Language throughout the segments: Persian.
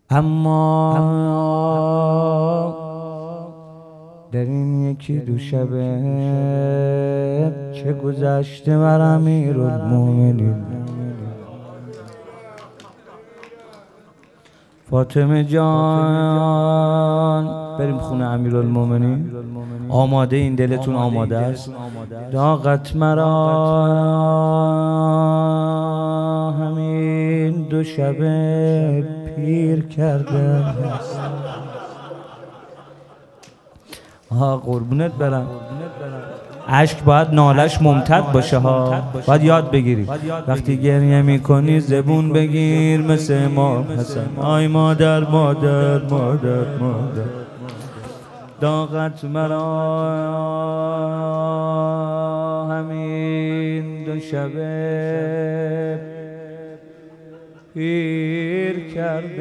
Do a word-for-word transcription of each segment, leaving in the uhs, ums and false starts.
اما در این یکی دو شبه چه گذشته بر امیرالمومنین فاطمه جان. بریم خونه امیرالمومنین. آماده این؟ دلتون آماده است؟ داغت مرا همین دو شبه پیر کرده است. آها قربونت برم. اشک باید نالش ممتد باشه ها، باید یاد بگیری. وقتی گریه میکنی زبون بگیر مثل امام حسن. آی مادر مادر مادر مادر داغت مرا همین دو شبه پیر کرده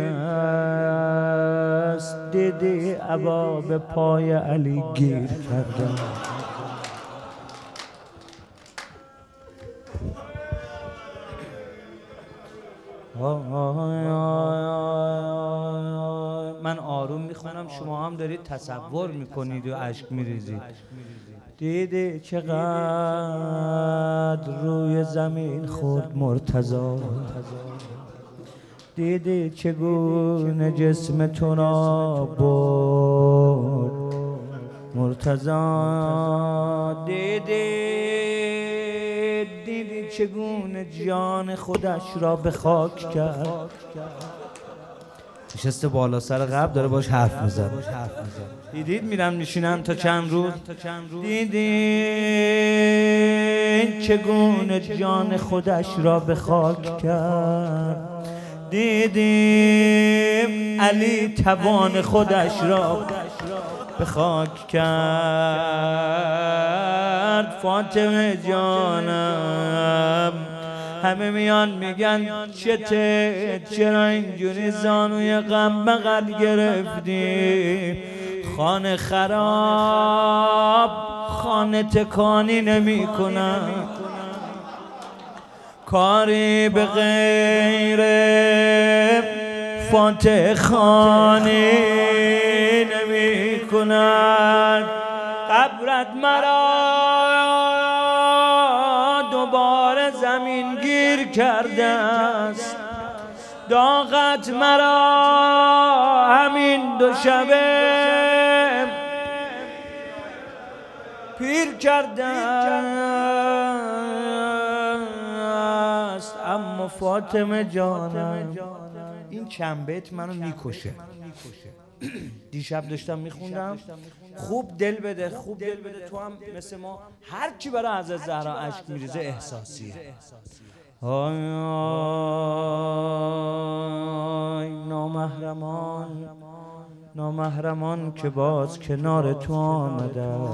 است. دیدی عبا به پای علی گیر کرده. من آروم میخونم، شما هم دارید تصور میکنید و اشک میریزید. دیدی چقدر روی زمین خورد مرتضی، دیدی چگونه جسم تو را برد مرتضی، دیدی دیدی چگونه جان خودش را به خاک کرد. نشسته بالا سر قبر داره باش حرف میزنه. دیدید میرن میشینن تا چند روز. دیدید چگونه جان خودش را به خاک کرد. دیدیم علی توان خودش را به خاک کرد. فاطمه جانم همه میان میگن چته، چرا اینجوری زانوی غم بغل گرفتی؟ خانه خراب خانه تکانی نمی کنم، کاری به غیر فاتح خانی نمی کند. قبرت مرا دوباره زمین گیر کرده است. داغت مرا همین دو شبه پیر کرده است. اما فاطمه جانم این چند بیت منو میکشه. دیشب داشتم میخوندم. خوب دل بده، خوب دل بده. تو هم مثل ما هر کی برای حضرت زهرا اشک میریزه احساسیه. آی آی نامحرمان نامحرمان که باز کنار تو آمدن.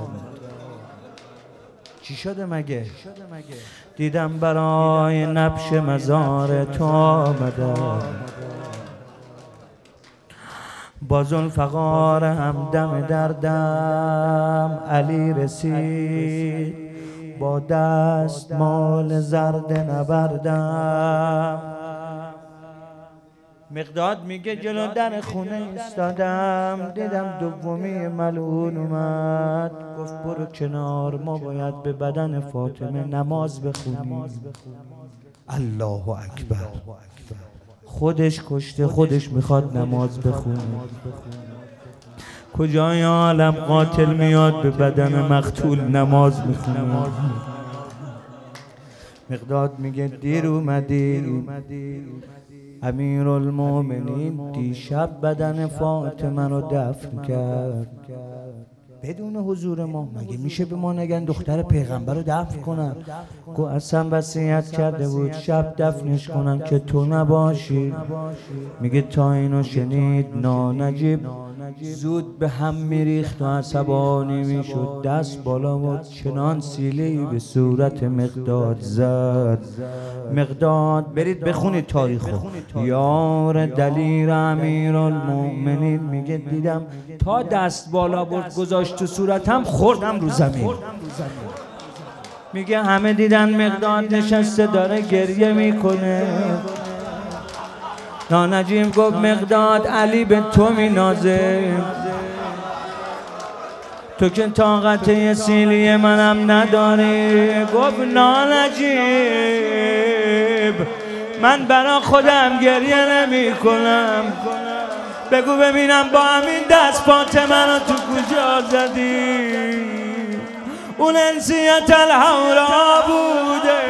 چی شده مگه؟ دیدم برای نبش مزار تو آمدن. با ذوالفقار همدم دردم علی رسید، با دست مال زرد نبردم. مقداد میگه جلو در خونه ایستادم، دیدم دومی ملعون اومد. گفت برو کنار، ما باید به بدن فاطمه نماز بخونیم. الله اکبر. خودش کشته، خودش میخواد نماز بخونه. کجای عالم قاتل میاد به بدن مقتول نماز میخونه؟ مقداد میگه دیر اومدی امیرالمومنین دیشب بدن فاطمه رو دفن کرد بدون حضور ما. مگه میشه به ما نگن دختر پیغمبر رو دفن کنن؟ گو اصلا وصیت کرده بود شب دفنش کنن که تو نباشی. میگه تا اینو شنید نانجیب زود به هم میریخت و عصبانی میشد. دست بالا بود چنان سیلی به صورت مقداد زد. مقداد برید بخونید تاریخو. یار دلیر امیرالمومنین میگه دیدم تا دست بالا برد گذاشت تو صورتم، خوردم رو زمین. میگه همه دیدن مقداد نشسته داره گریه میکنه. نانجیب گفت مقداد علی به تو می نازه، تو که طاقت یه سیلی منم نداری. گفت نانجیب من برا خودم گریه نمی کنم، بگو ببینم با همین دست فاطمه رو تو کجا زدی؟ اون انسیت الهورا بوده.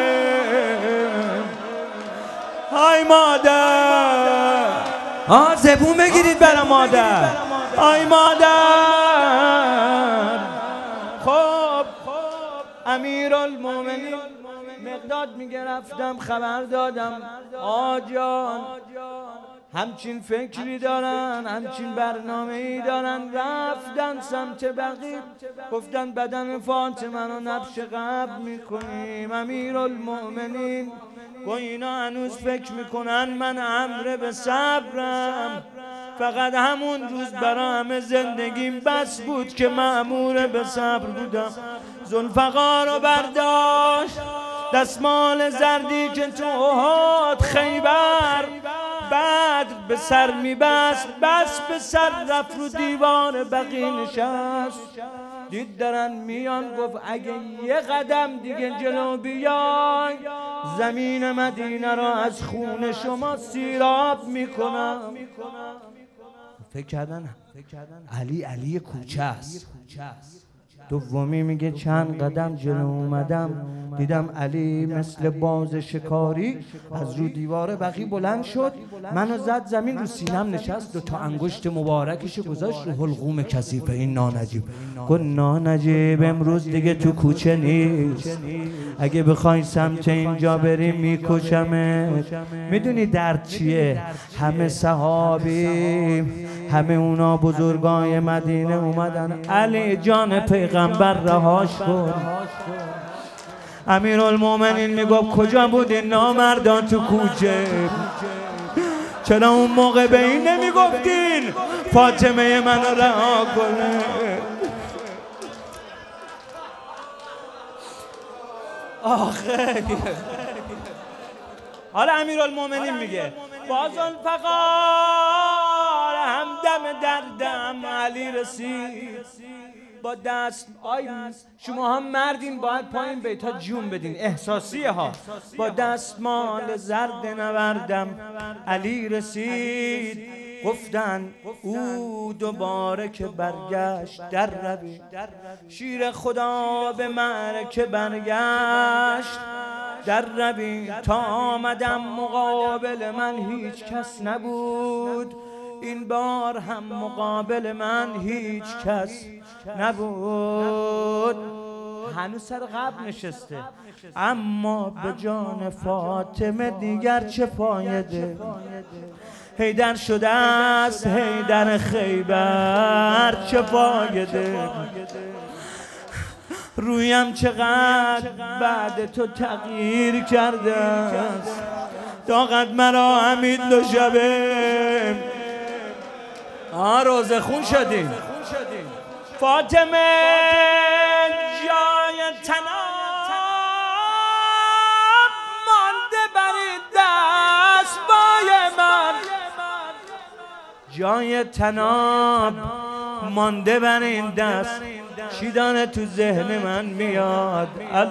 های مادر، آه زبون بگیرید برا مادر. های مادر. خب امیرالمومنین مقداد میگه رفتم خبر دادم آجان همچین فکری دارن، همچین برنامه‌ای دارن. رفتن سمت بقیع، گفتن بدن فاطمه رو نبش قبر میکنیم. امیرالمومنین گو اینا هنوز فکر میکنن من امر به صبرم، فقط همون روز برا همه زندگیم بس بود که مأمور به صبر بودم. ذوالفقار رو برداشت، دستمال زردی که تو احد خیبر بدر به سر میبست، بس به سر رفت رو دیوار بقیع نشست. دید دارن میان، گفت اگه یه قدم دیگه جلو بیای زمین مدینه را از خون شما سیراب میکنم. فکر کردن علی علی کوچه است. دومی میگه چند قدم جلو اومدم دیدم علی مثل باز شکاری از رو دیوار بقیع بلند شد، منو زد زمین، رو سینم نشست، دو تا انگشت مبارکشو گذاشت رو حلقوم کثیف این نانجیب. گفت نانجیب امروز دیگه تو کوچه نیست، اگه بخوای سمت اینجا بری میکشمت. میدونی درد چیه؟ همه صحابی، همه اونا بزرگای مدینه اومدن علی جان پیغمبر رهاش کن. امیرالمومنین میگفت کجا بودین نامردان تو کوچه؟ چرا اون موقع به این نمیگفتین فاطمه منو رها کنه؟ آخه حالا امیرالمومنین میگه باز ذوالفقار همدم دردم علی رسید با دست. آی شما هم مردین باید پایین بیتا جون بدین، احساسیه ها. با دستمال زرد نوردم علی رسید، گفتن او دوباره که برگشت در روی شیر خدا به معرکه برگشت در روی تا آمدم مقابل من هیچ کس نبود، این بار هم مقابل من هیچ کس نبود. هنوز سر قبل نشسته، اما به جان فاطمه دیگر چه فایده؟ حیدر شده است حیدر خیبر، چه فایده؟ رویم چقدر بعد تو تغییر کرده است، طاقت مرا حمید دو شبه. آه روزه خون شدیم فاطمه جای تناب مانده بر این دست بای من، جای تناب مانده بر این دست. چی دانه تو ذهن من میاد؟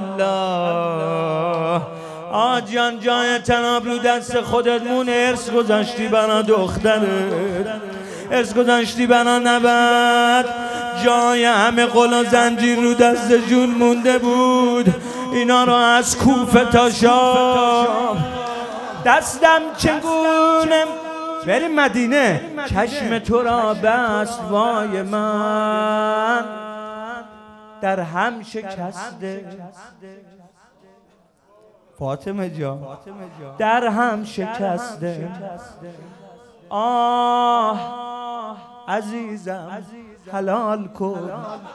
الله آجان جای تناب رو دست خودت مون، ارث گذاشتی بنا دخترت، ارث گذاشتی بنا نبد. جای همه قل و زنجیر رو دست جون مونده بود، اینا رو از کوفه تا شام دستم چگونه بریم مدینه چشم تو را بست وای من در هم شکسته. فاطمه جان در هم شکسته. آه عزیزم حلال کن.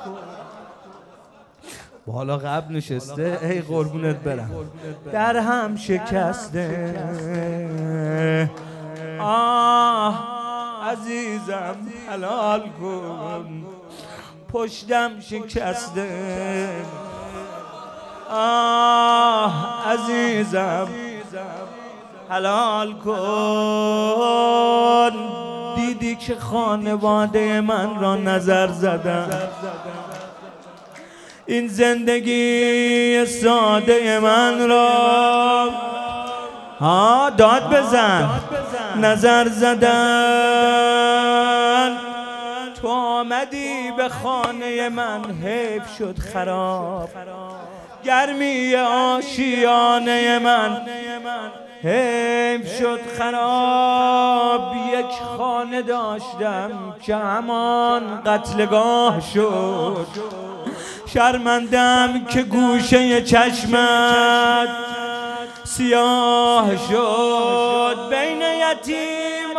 بالا قبل نشسته ای قربونت برم، در هم شکسته. آه عزیزم حلال کن، پشتم شکسته. آه عزیزم حلال کن. دیدی که خانواده من را نظر زدن، این زندگی ساده من را ها داد بزن نظر زدن. تو آمدی به خانه من حیف شد خراب، گرمی آشیانه من حیف شد خراب. یک خانه داشتم که همان قتلگاه شد، شرمندم که گوشه چشمت سیاه شد. بین یتیم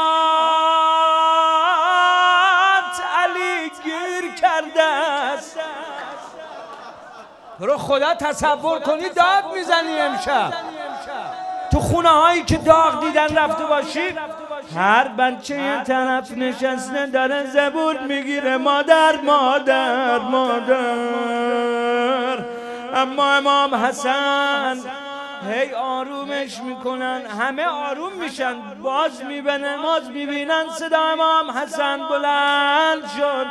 هات علی گیر کرده است. تو رو خدا تصور کنی داد میزنی امشب تو خونه هایی که داغ دیدن رفته باشی، هر بچه یه طرف نشسته داره زبون میگیره مادر مادر مادر. اما امام حسن هی آرومش میکنن، همه آروم میشن، باز میبینن باز میبینن صدا امام حسن بلند شد.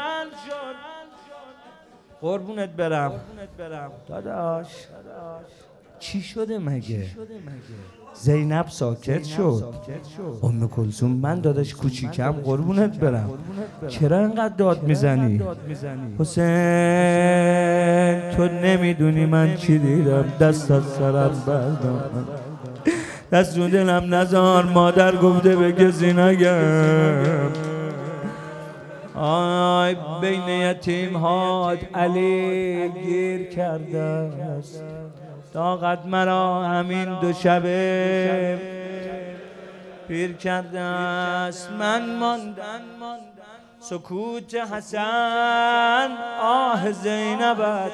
قربونت برم داداش، چی شده مگه؟ زینب ساکت شد. ام کلثوم من داداش کوچیکم قربونت برم، چرا اینقدر داد میزنی؟ حسین تو نمیدونی من چی دیدم، دست از سرم بردم، دست رو دلم نزار، مادر گفته به کسی نگم. آی بین یتیم هات علی گیر کرده است، طاقت مرا همین دو شبه پیر کرده است. من ماندن سکوت حسن، آه زینبت.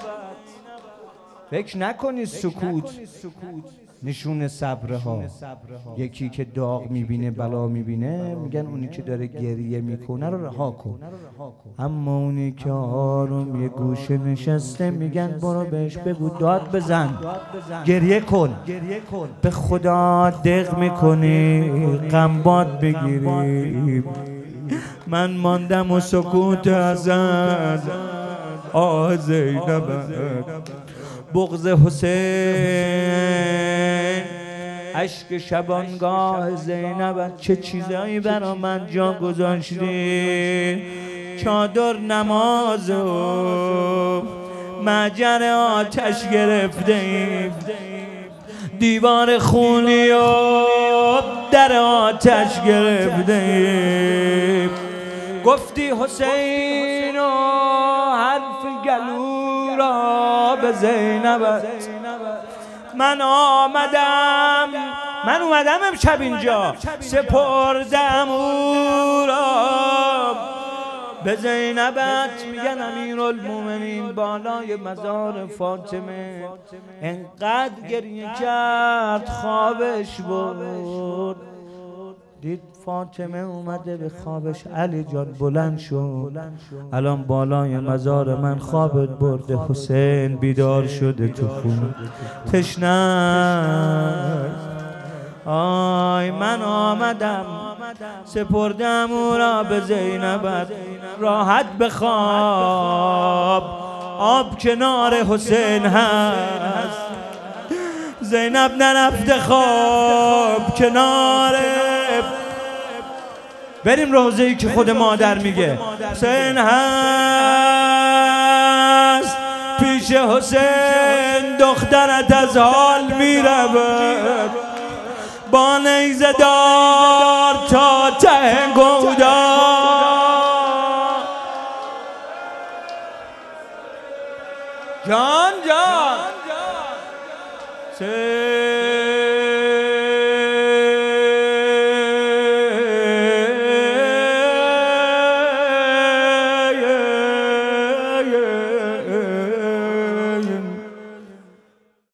فکر نکنی سکوت نشون صبره ها. یکی که داغ میبینه بلا میبینه میگن اونی که داره گریه میکنه رو رها کن، اما اونی که آروم یه گوشه نشسته میگن برو بهش بگو داد بزن، گریه کن. به خدا دق میکنی غم باد بگیری. من ماندم و سکوت حسن، آه زینبت. بغض حسین اشک شبانگاه زینبت، چه چیزایی برا من جا گذاشتی. چادر نماز و معجن آتش گرفته ایم، دیوار خونی و در آتش گرفته ایم. گفتی حسین و حرف گلو را به زینبت. من آمدم من اومدم امشب اینجا، سپردم او را به زینبت. میگن امیرالمومنین بالای مزار فاطمه انقدر گریه کرد خوابش برد. دید فاطمه اومده به خوابش، علی جان بلند شو، الان بالای مزار من خوابت برده، حسین بیدار شده تو خونه تشنه. آی من آمدم سپردم او را به زینبت، راحت بخواب آب کنار حسین هست. زینب نرفته خواب کنار، بریم روضه‌ای که خود مادر میگه. حسین هست پیش حسین، دخترت از حال میرود، با نیزه دار تا ته گودا. جان جان